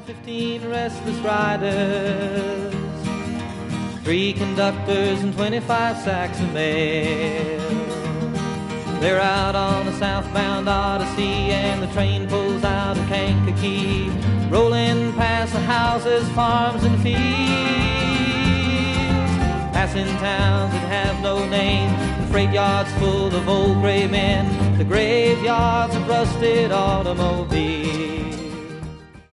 15 restless riders, 3 conductors and 25 sacks of mail. They're out on a southbound Odyssey, and the train pulls out of Kankakee, rolling past the houses, farms, and fields, passing towns that have no name, the freight yards full of old gray men, the graveyards of rusted automobiles.